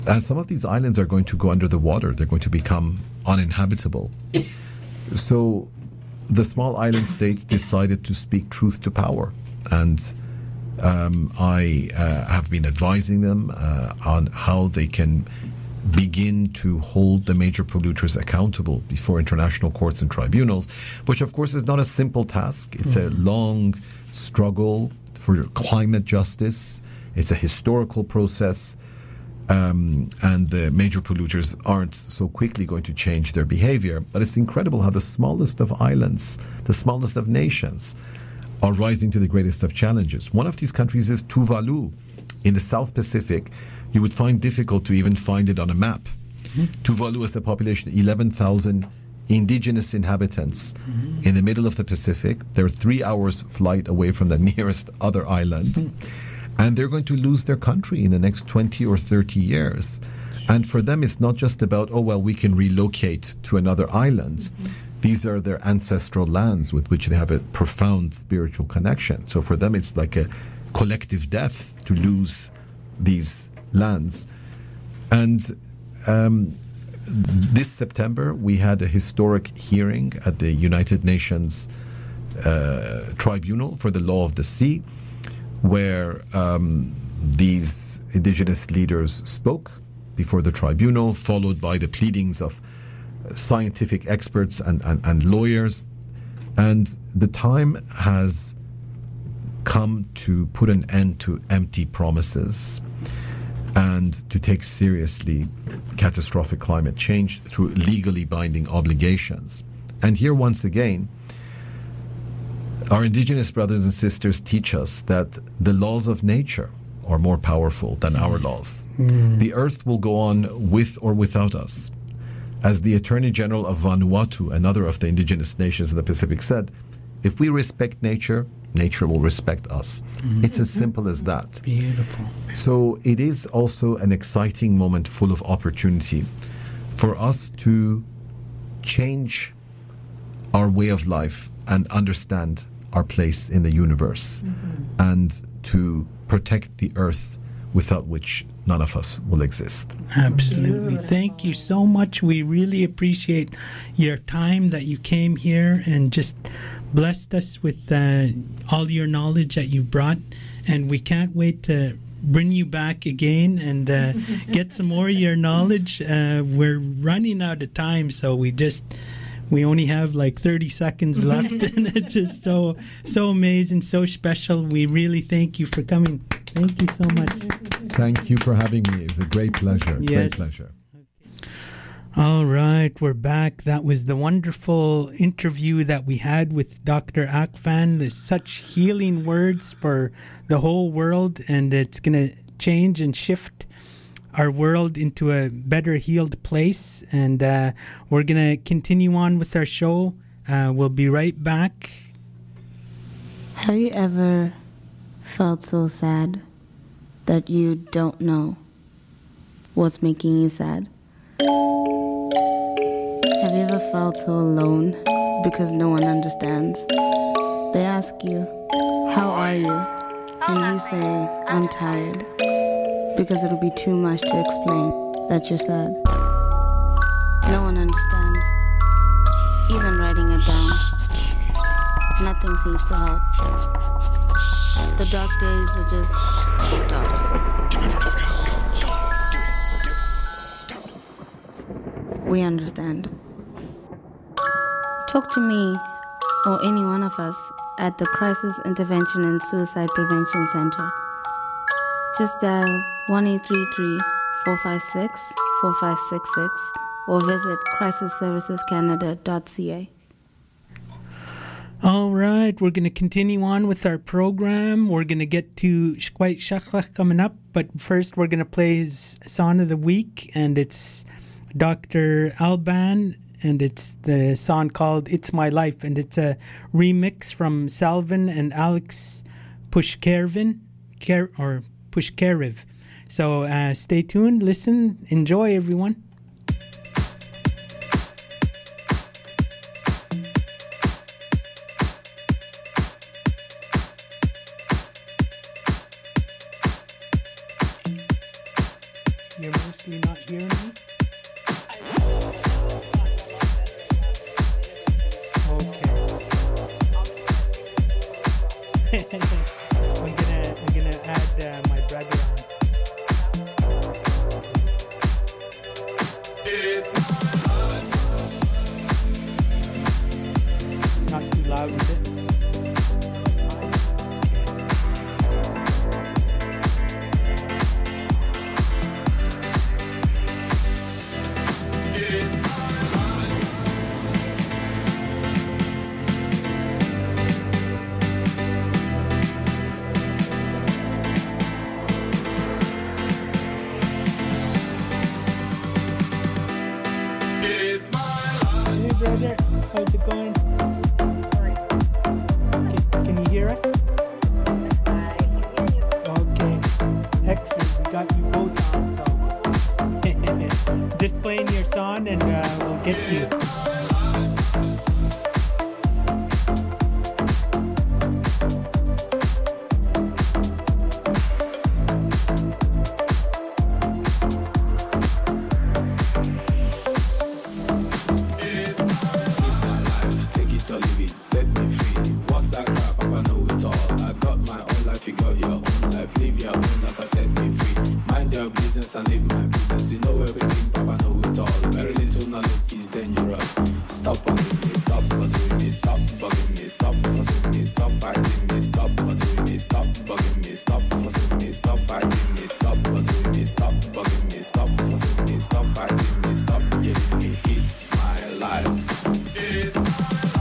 And some of these islands are going to go under the water. They're going to become uninhabitable. So the small island states decided to speak truth to power. And I have been advising them on how they can begin to hold the major polluters accountable before international courts and tribunals, which of course is not a simple task. It's a long struggle for climate justice. It's a historical process. And the major polluters aren't so quickly going to change their behavior. But it's incredible how the smallest of islands, the smallest of nations, are rising to the greatest of challenges. One of these countries is Tuvalu in the South Pacific. You would find difficult to even find it on a map. Tuvalu has a population of 11,000 indigenous inhabitants in the middle of the Pacific. They're 3 hours flight away from the nearest other island. And they're going to lose their country in the next 20 or 30 years. And for them, it's not just about, oh, well, we can relocate to another island. These are their ancestral lands with which they have a profound spiritual connection. So for them, it's like a collective death to lose these lands. And this September, we had a historic hearing at the United Nations Tribunal for the Law of the Sea, where these indigenous leaders spoke before the tribunal, followed by the pleadings of scientific experts and lawyers. And the time has come to put an end to empty promises and to take seriously catastrophic climate change through legally binding obligations. And here, once again, our indigenous brothers and sisters teach us that the laws of nature are more powerful than our laws. The earth will go on with or without us. As the Attorney General of Vanuatu, another of the indigenous nations in the Pacific, said, if we respect nature, nature will respect us. It's as simple as that. Beautiful. So it is also an exciting moment full of opportunity for us to change our way of life and understand our place in the universe and to protect the earth without which none of us will exist. Absolutely. Thank you so much. We really appreciate your time that you came here and just blessed us with all your knowledge that you brought. And we can't wait to bring you back again and get some more of your knowledge. We're running out of time, so we only have like 30 seconds left, and it's just so amazing, so special. We really thank you for coming. Thank you so much. Thank you for having me. It was a great pleasure. Yes. Great pleasure. All right, we're back. That was the wonderful interview that we had with Dr. Akvan. There's such healing words for the whole world, and it's going to change and shift our world into a better healed place. And we're going to continue on with our show. We'll be right back. Have you ever felt so sad that you don't know what's making you sad? Have you ever felt so alone because no one understands? They ask you, how are you? And you say, I'm tired, because it'll be too much to explain that you're sad. No one understands. Even writing it down, nothing seems to help. The dark days are just dark. We understand. Talk to me or any one of us at the Crisis Intervention and Suicide Prevention Center. Just dial 1-833-456-4566 or visit crisisservicescanada.ca. All right, we're going to continue on with our program. We're going to get to Shkwait Shakhlach coming up, but first we're going to play his Song of the Week, and it's Dr. Alban, and it's the song called It's My Life, and it's a remix from Salvin and Alex Pushkarev. So stay tuned, listen, enjoy, everyone. You're mostly not hear me? Okay. I'm gonna add my brother on. It's not too loud, is it? Brother, how's it going? Can you hear us? Okay, excellent. We got you both on, so just playing your song and we'll get you. And live my business, you know everything, Papa know it all. Very little knowledge is dangerous. Stop bugging me, stop bothering me, stop bugging me, stop fussing me, stop fighting me, stop bothering me, stop bugging me, stop fussing me, stop fighting me, stop bothering me, stop bugging me, stop fussing me, stop fighting me, stop killing me. It's my life. It's my life.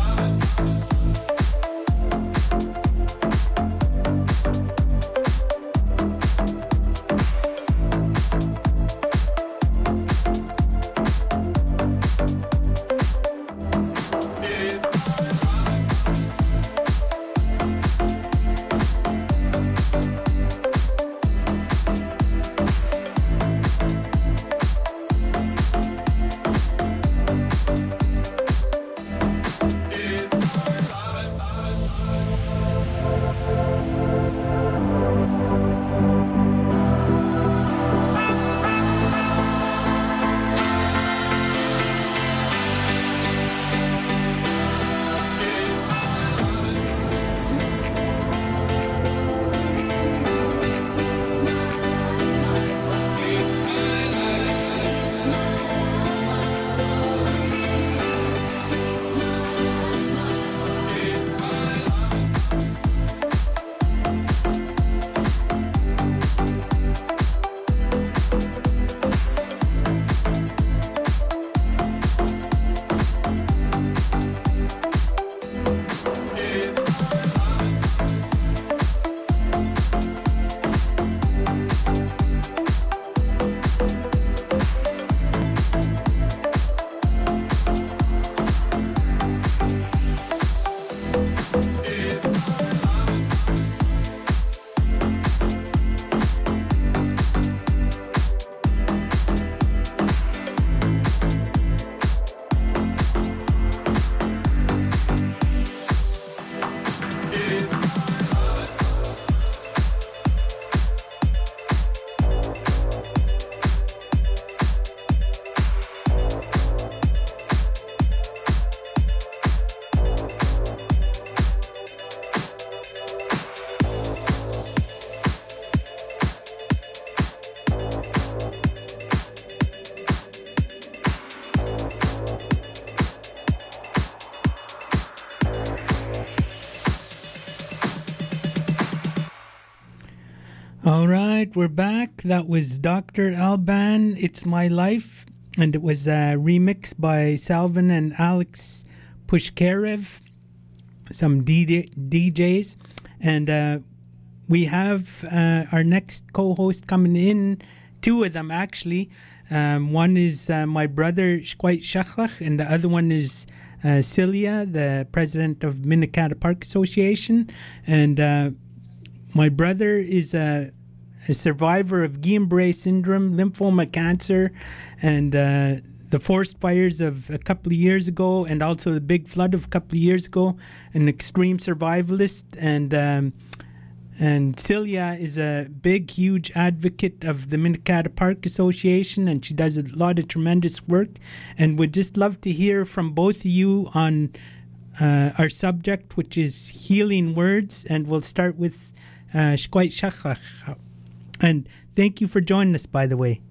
All right, we're back. That was Dr. Alban, It's My Life, and it was remixed by Salvin and Alex Pushkarev, some DJs. And we have our next co-host coming in, two of them actually. One is my brother, Shkwait Shachlach, and the other one is Celia, the president of Minnekata Park Association. And my brother is a survivor of Guillain-Barré syndrome, lymphoma cancer, and the forest fires of a couple of years ago, and also the big flood of a couple of years ago, an extreme survivalist. And And Celia is a big, huge advocate of the Minikada Park Association, and she does a lot of tremendous work. And would just love to hear from both of you on our subject, which is healing words. And we'll start with Shkwait Shachlach. And thank you for joining us, by the way.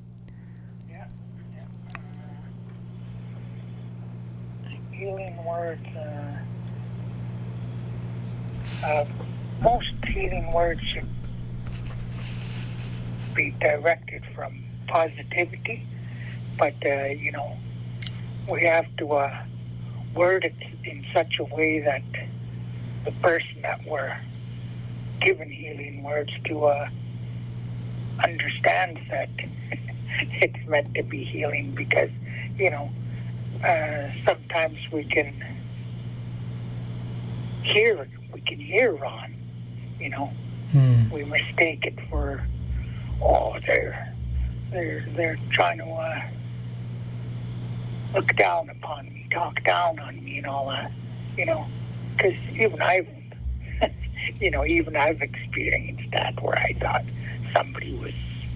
Healing words. Most healing words should be directed from positivity, but we have to word it in such a way that the person that we're given healing words to understands that it's meant to be healing, because sometimes we can hear wrong. We mistake it for, they're trying to look down upon me, talk down on me, and all that. Because even I've experienced that, where I thought somebody was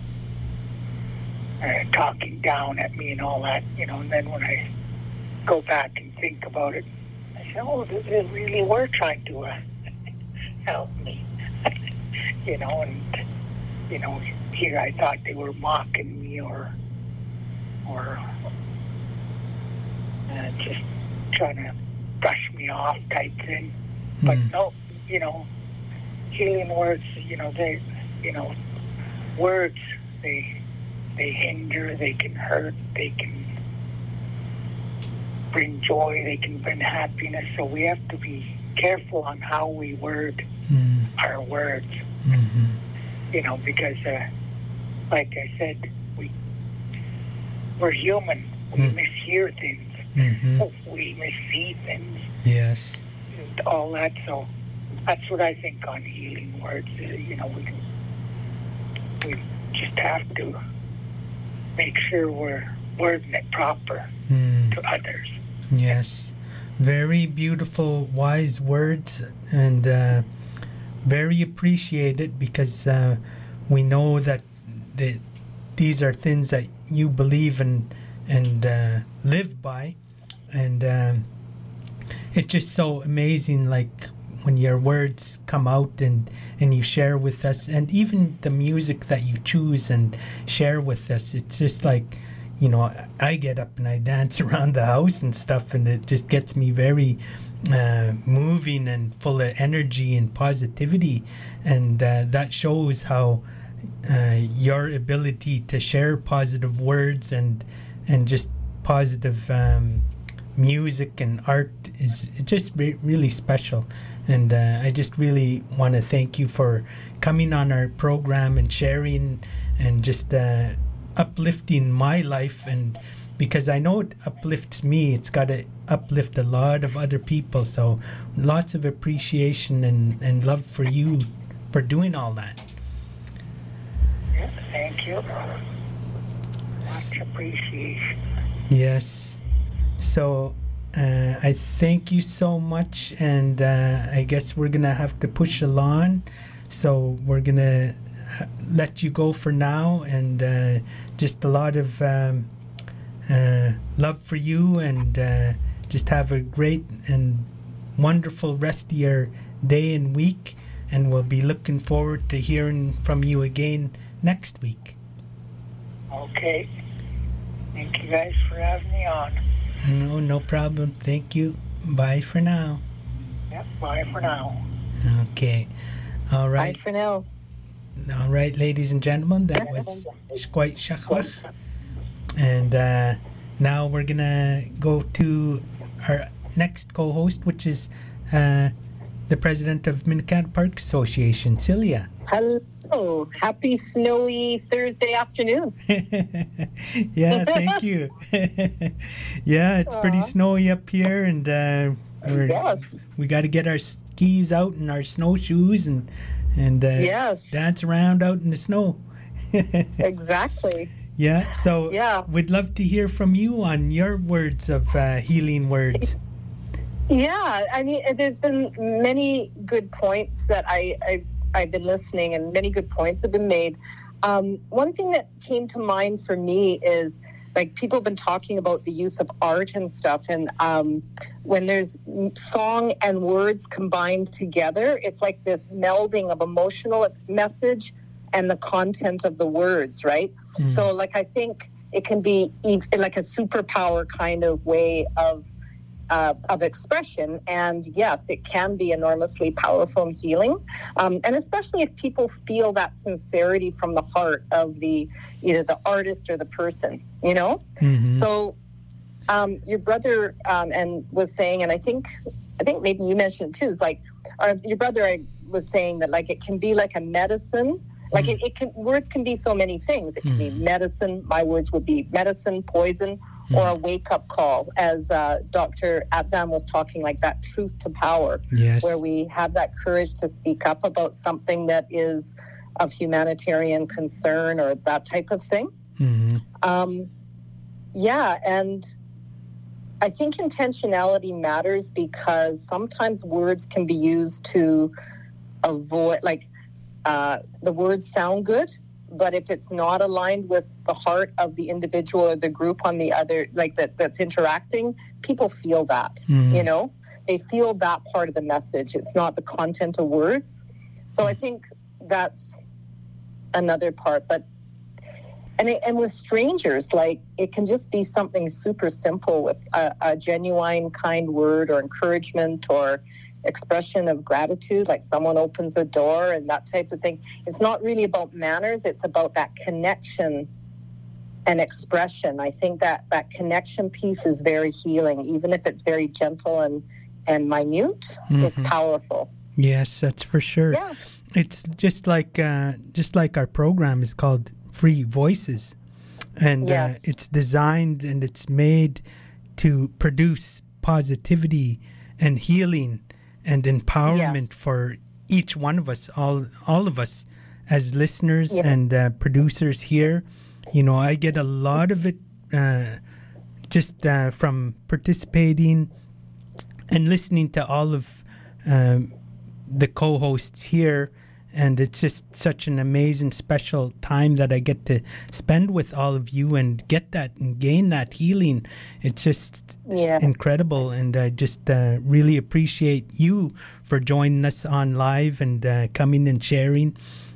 talking down at me and all that. And then when I go back and think about it, I say, they really were trying to help me. Here I thought they were mocking me or just trying to brush me off type thing. But no, healing words, words, they hinder, they can hurt, they can bring joy, they can bring happiness. So we have to be careful on how we word our words. Because like I said, we're human. We mishear things. We missee things. Yes. And all that. So that's what I think on healing words. We just have to make sure we're wording it proper to others. Yes. Very beautiful, wise words, and very appreciated, because we know that these are things that you believe and live by, and it's just so amazing, like when your words come out and you share with us, and even the music that you choose and share with us. It's just like, I get up and I dance around the house and stuff, and it just gets me very moving and full of energy and positivity, and that shows how your ability to share positive words and just positive music and art is just really special. And I just really want to thank you for coming on our program and sharing and just uplifting my life, and because I know it uplifts me, it's got to uplift a lot of other people. So lots of appreciation and love for you for doing all that. Yes, thank you. Much appreciation. Yes. So I thank you so much, and I guess we're going to have to push along. So we're going to let you go for now, and just a lot of love for you, and just have a great and wonderful rest of your day and week, and we'll be looking forward to hearing from you again next week. Okay. Thank you guys for having me on. No problem. Thank you. Bye for now. Yep, bye for now. Okay. All right. Bye for now. All right, ladies and gentlemen, that was Shkwait Shachlach. And now we're going to go to our next co-host, which is the president of Minikada Park Association, Celia. Hello. Happy snowy Thursday afternoon. Yeah, thank you. Yeah, it's pretty snowy up here, and we got to get our skis out and our snowshoes and dance around out in the snow. Exactly. Yeah, so we'd love to hear from you on your words of healing words. Yeah, I mean, there's been many good points that I I've been listening, and many good points have been made. One thing that came to mind for me is, like, people have been talking about the use of art and stuff, and when there's song and words combined together, it's like this melding of emotional message and the content of the words, right? So, like, I think it can be like a superpower kind of way of expression, and yes, it can be enormously powerful and healing, and especially if people feel that sincerity from the heart of either the artist or the person, you know. So your brother and was saying, and I think maybe you mentioned it too, is like, your brother was saying that, like, it can be like a medicine. Like, it can, words can be so many things. It can be medicine. My words would be medicine, poison, or a wake-up call, as Dr. Adnan was talking, like that truth to power, where we have that courage to speak up about something that is of humanitarian concern or that type of thing. And I think intentionality matters, because sometimes words can be used to avoid, like, the words sound good, but if it's not aligned with the heart of the individual or the group on the other, like that's interacting, people feel that, you know, they feel that part of the message. It's not the content of words. So I think that's another part. But and with strangers, like, it can just be something super simple with a genuine, kind word or encouragement or expression of gratitude, like someone opens a door and that type of thing. It's not really about manners, it's about that connection and expression. I think that connection piece is very healing, even if it's very gentle and minute. It's powerful. Yes, that's for sure. Yeah. It's just like our program is called Free Voices, and it's designed and it's made to produce positivity and healing and empowerment for each one of us, all of us as listeners and producers here. You know, I get a lot of it just from participating and listening to all of the co-hosts here. And it's just such an amazing, special time that I get to spend with all of you and get that and gain that healing. It's just incredible. And I just really appreciate you for joining us on live and coming and sharing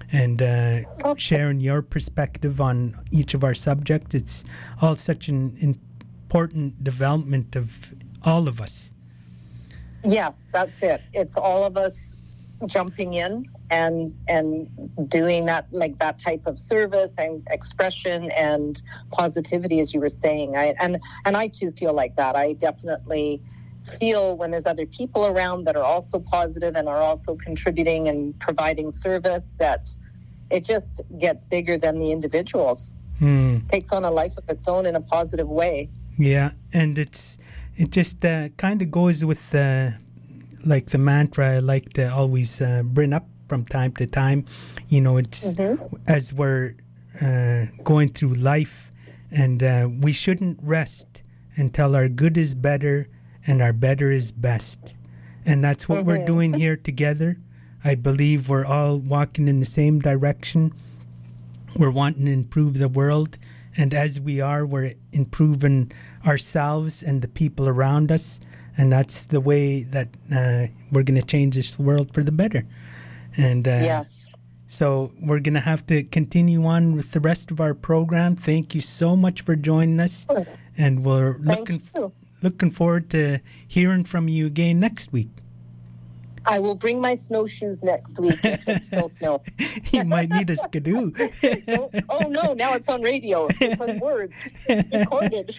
your perspective on each of our subjects. It's all such an important development of all of us. Yes, that's it. It's all of us jumping in and doing that, like that type of service and expression and positivity, as you were saying. I too feel like that. I definitely feel when there's other people around that are also positive and are also contributing and providing service, that it just gets bigger than the individuals. Takes on a life of its own in a positive way. Yeah, and it just kind of goes with like the mantra I like to always bring up from time to time. You know, it's as we're going through life, and we shouldn't rest until our good is better and our better is best. And that's what we're doing here together. I believe we're all walking in the same direction. We're wanting to improve the world. And as we are, we're improving ourselves and the people around us. And that's the way that we're going to change this world for the better. And so we're going to have to continue on with the rest of our program. Thank you so much for joining us. And we're looking forward to hearing from you again next week. I will bring my snowshoes next week if it's still snow. You might need a skidoo. Oh, no, now it's on radio. It's on words. Recorded.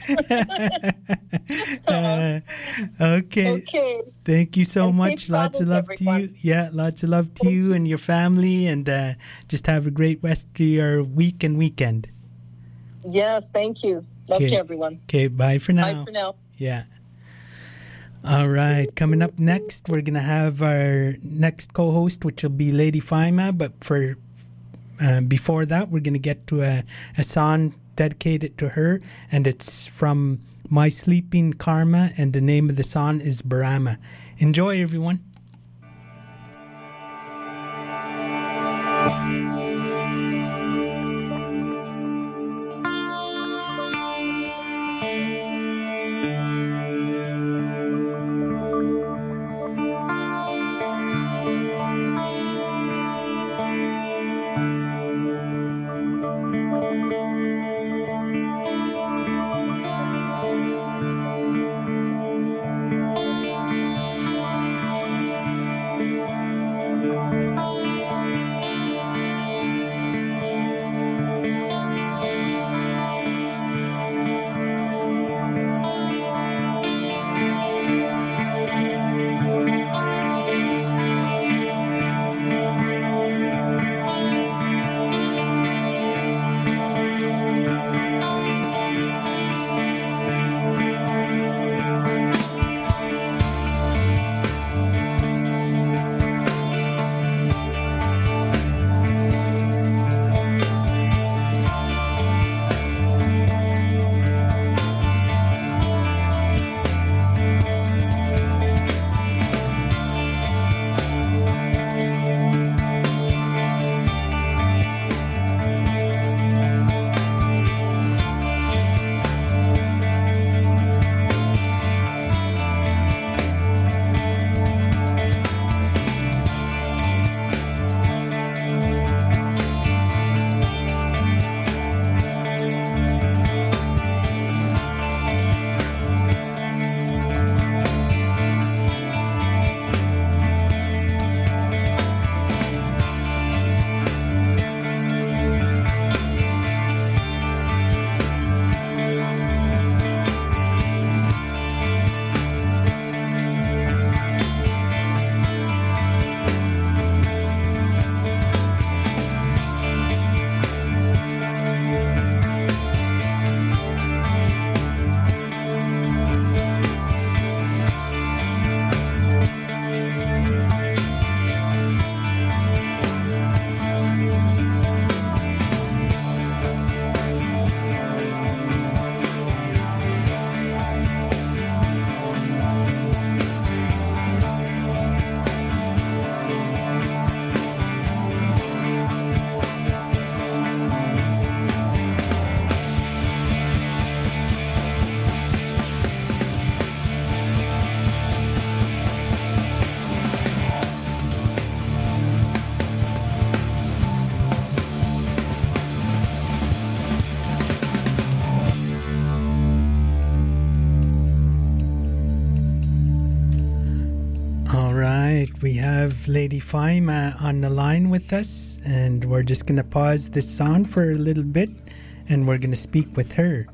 Okay. Thank you so much. Lots of love to you. Yeah, lots of love to you and your family. And just have a great rest of your week and weekend. Yes, thank you. Love to everyone. Okay, bye for now. Bye for now. Yeah. All right, coming up next, we're going to have our next co-host, which will be Lady Faima. But for before that, we're going to get to a song dedicated to her, and it's from My Sleeping Karma, and the name of the song is Barama. Enjoy, everyone. We have Lady Faima on the line with us, and we're just going to pause this sound for a little bit, and we're going to speak with her.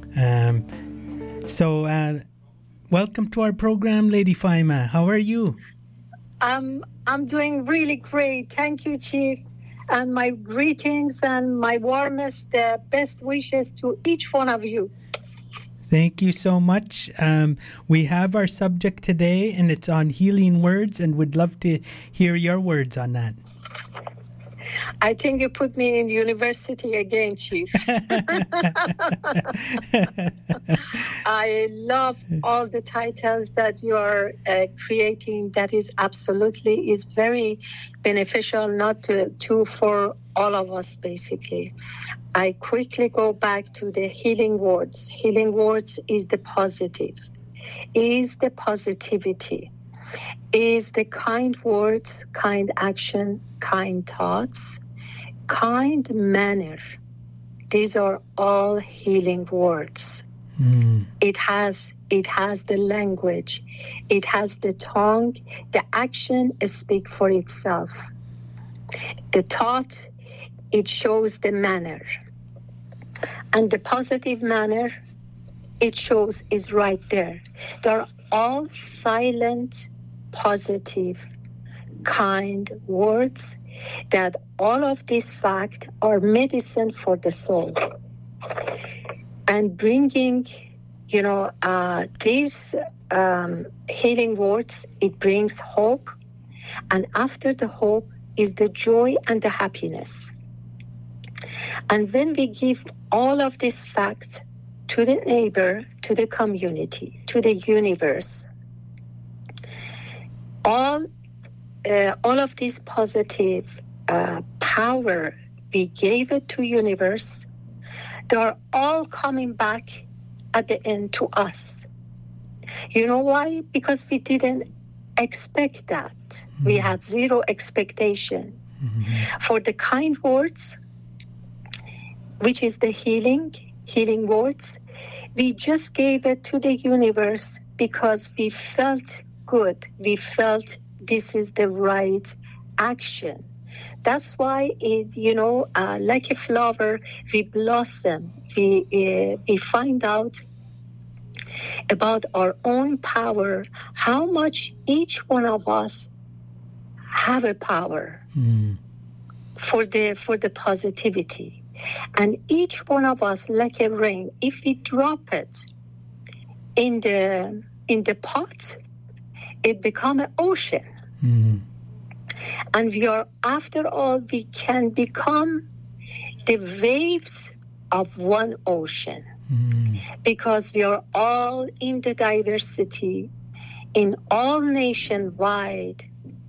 Welcome to our program, Lady Faima. How are you? I'm doing really great. Thank you, Chief. And my greetings and my warmest, best wishes to each one of you. Thank you so much. We have our subject today, and it's on healing words, and we'd love to hear your words on that. I think you put me in university again, Chief. I love all the titles that you are creating. That is very beneficial, not to for all of us, basically. I quickly go back to the healing words. Healing words is the positive, is the positivity, is the kind words, kind action, kind thoughts, kind manner. These are all healing words. It has the language, it has the tongue. The action speaks for itself. The thought, it shows the manner. And the positive manner, it shows is right there. They're all silent, positive, kind words that all of these facts are medicine for the soul. And bringing, these healing words, it brings hope. And after the hope is the joy and the happiness. And when we give all of these facts to the neighbor, to the community, to the universe, all of these positive power we gave it to universe, they are all coming back at the end to us. You know why? Because we didn't expect that. Mm-hmm. We had zero expectation. Mm-hmm. For the kind words, which is the healing words, we just gave it to the universe because we felt good. We felt this is the right action. That's why it, like a flower, we blossom. We find out about our own power, how much each one of us have a power for the positivity. And each one of us, like a rain, if we drop it in the pot, it become an ocean. Mm. And after all, we can become the waves of one ocean. Mm. Because we are all in the diversity, in all nationwide.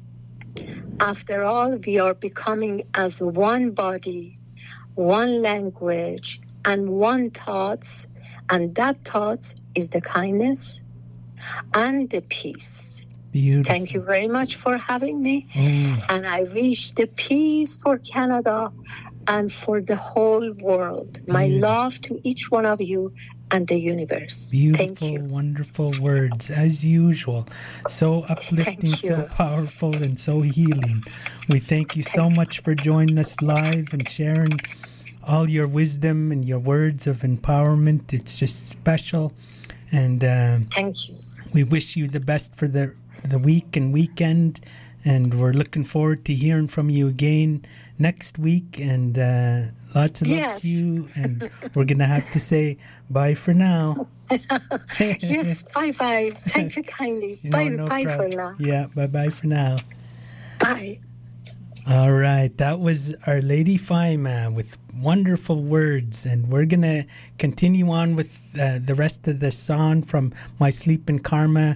After all, we are becoming as one body, one language, and one thoughts. And that thought is the kindness and the peace. Beautiful. Thank you very much for having me. And I wish the peace for Canada and for the whole world. My love to each one of you and the universe. Beautiful, Thank you. Wonderful words, as usual. So uplifting, so powerful, and so healing. We thank you so much for joining us live and sharing all your wisdom and your words of empowerment. It's just special. And thank you. We wish you the best for the week and weekend. And we're looking forward to hearing from you again next week. And lots of love to you. And we're going to have to say bye for now. Yes, bye-bye. Thank you kindly. Bye for now. Yeah, bye-bye for now. Bye. All right. That was Our Lady Faima with wonderful words. And we're going to continue on with the rest of the song from My Sleep in Karma,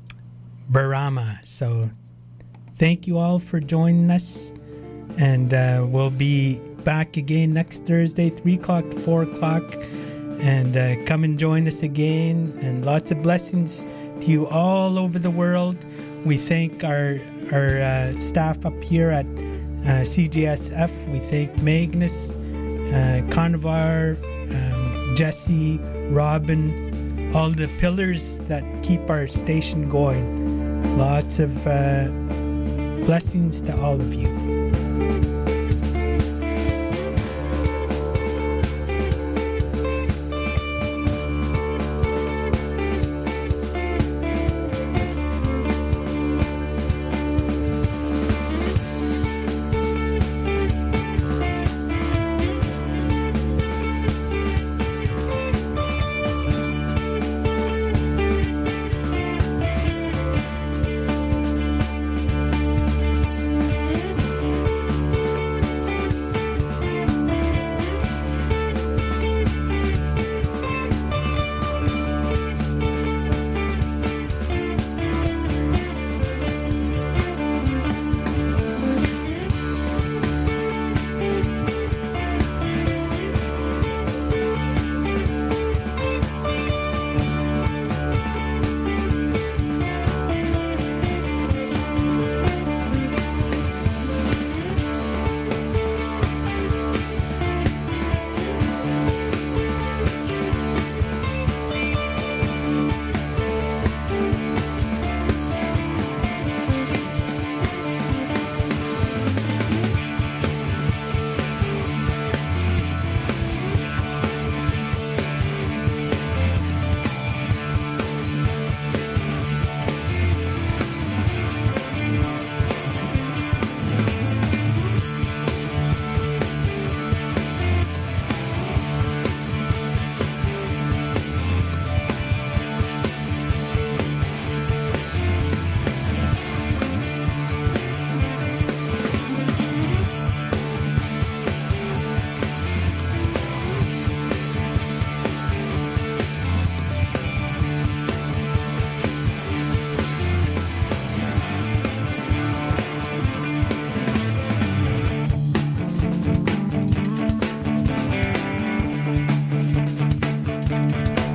Barama. So thank you all for joining us, and we'll be back again next Thursday, 3 o'clock to 4 o'clock, and come and join us again, and lots of blessings to you all over the world. We thank our staff up here at CJSF. We thank Magnus, Conavar, Jesse, Robin, all the pillars that keep our station going. Lots of blessings to all of you.